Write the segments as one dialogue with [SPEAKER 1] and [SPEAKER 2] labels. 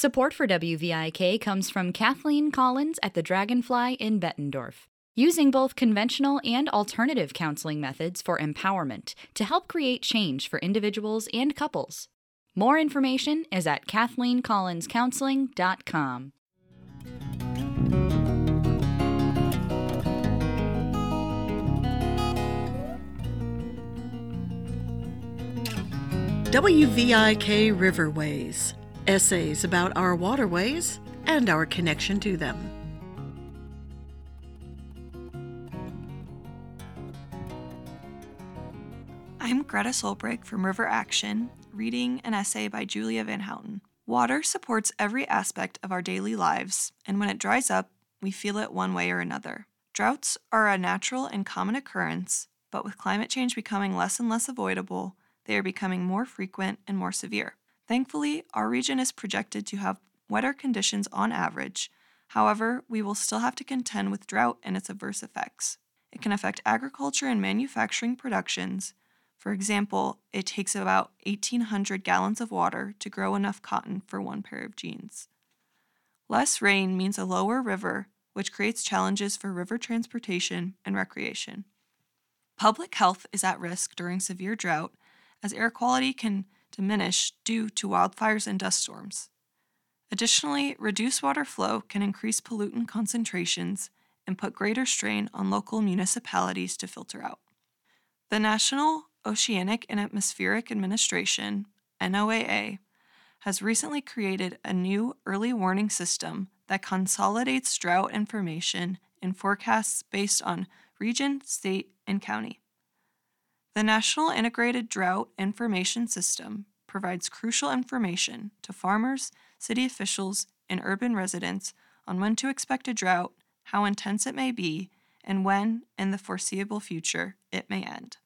[SPEAKER 1] Support for WVIK comes from Kathleen Collins at the Dragonfly in Bettendorf, using both conventional and alternative counseling methods for empowerment to help create change for individuals and couples. More information is at KathleenCollinsCounseling.com.
[SPEAKER 2] WVIK Riverways, essays about our waterways and our connection to them.
[SPEAKER 3] I'm Greta Solbrich from River Action, reading an essay by Julia Van Houten. Water supports every aspect of our daily lives, and when it dries up, we feel it one way or another. Droughts are a natural and common occurrence, but with climate change becoming less and less avoidable, they are becoming more frequent and more severe. Thankfully, our region is projected to have wetter conditions on average. However, we will still have to contend with drought and its adverse effects. It can affect agriculture and manufacturing productions. For example, it takes about 1,800 gallons of water to grow enough cotton for one pair of jeans. Less rain means a lower river, which creates challenges for river transportation and recreation. Public health is at risk during severe drought, as air quality can diminish due to wildfires and dust storms. Additionally, reduced water flow can increase pollutant concentrations and put greater strain on local municipalities to filter out. The National Oceanic and Atmospheric Administration, NOAA, has recently created a new early warning system that consolidates drought information and forecasts based on region, state, and county. The National Integrated Drought Information System provides crucial information to farmers, city officials, and urban residents on when to expect a drought, how intense it may be, and when, in the foreseeable future, it may end.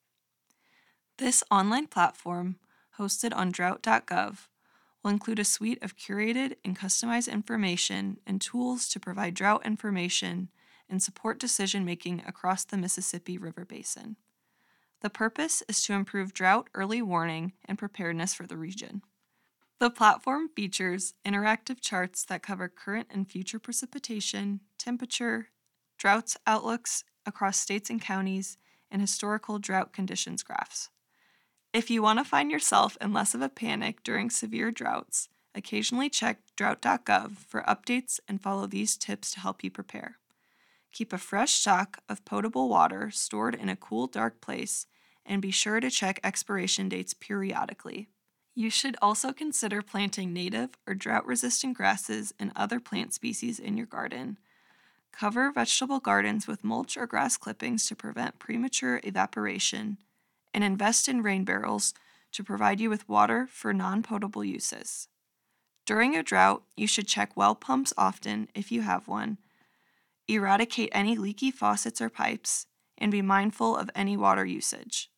[SPEAKER 3] This online platform, hosted on drought.gov, will include a suite of curated and customized information and tools to provide drought information and support decision-making across the Mississippi River Basin. The purpose is to improve drought early warning and preparedness for the region. The platform features interactive charts that cover current and future precipitation, temperature, drought outlooks across states and counties, and historical drought conditions graphs. If you want to find yourself in less of a panic during severe droughts, occasionally check drought.gov for updates and follow these tips to help you prepare. Keep a fresh stock of potable water stored in a cool, dark place, and be sure to check expiration dates periodically. You should also consider planting native or drought-resistant grasses and other plant species in your garden. Cover vegetable gardens with mulch or grass clippings to prevent premature evaporation, and invest in rain barrels to provide you with water for non-potable uses. During a drought, you should check well pumps often if you have one, eradicate any leaky faucets or pipes, and be mindful of any water usage.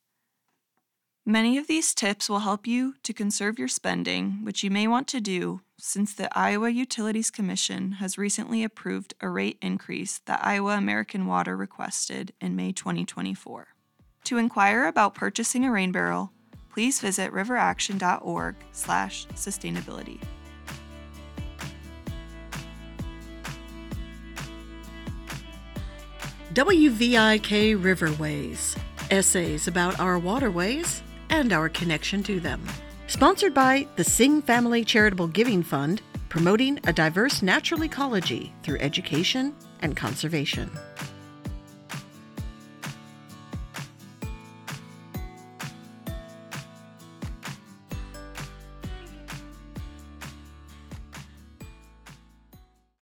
[SPEAKER 3] Many of these tips will help you to conserve your spending, which you may want to do since the Iowa Utilities Commission has recently approved a rate increase that Iowa American Water requested in May 2024. To inquire about purchasing a rain barrel, please visit riveraction.org/sustainability.
[SPEAKER 2] WVIK Riverways, essays about our waterways and our connection to them. Sponsored by the Singh Family Charitable Giving Fund, promoting a diverse natural ecology through education and conservation.